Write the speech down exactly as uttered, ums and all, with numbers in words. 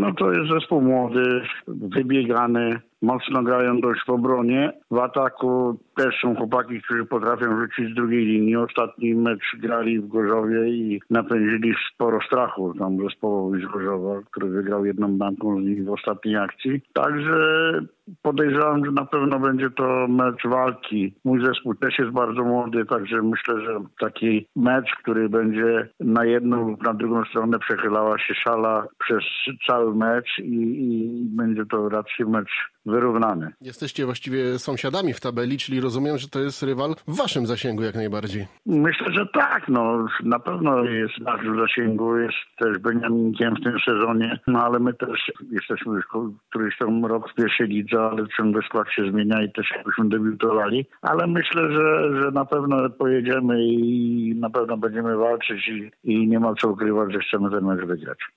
no to jest zespół młody, wybiegany, mocno grają dość w obronie. W ataku też są chłopaki, którzy potrafią rzucić z drugiej linii. Ostatni mecz grali w Gorzowie i napędzili sporo strachu tam zespołowi z Gorzowa, który wygrał jedną bramką z nich w ostatniej akcji. Także podejrzewam, że na pewno będzie to mecz walki. Mój zespół też jest bardzo młody, także myślę, że taki mecz, który będzie na jedną lub na drugą stronę przechylała się szala przez cały mecz i, i będzie to raczej mecz wyrównany. Jesteście właściwie sąsiadami w tabeli, czyli rozumiem, że to jest rywal w waszym zasięgu jak najbardziej. Myślę, że tak. No, na pewno jest nasz w zasięgu, jest też Beniaminkiem w tym sezonie, no ale my też jesteśmy już któryś tam rok w pierwszej lidze, ale ciągle skład się zmienia i też jakbyśmy debiutowali. Ale myślę, że, że na pewno pojedziemy i na pewno będziemy walczyć i, i nie ma co ukrywać, że chcemy ten mecz wygrać.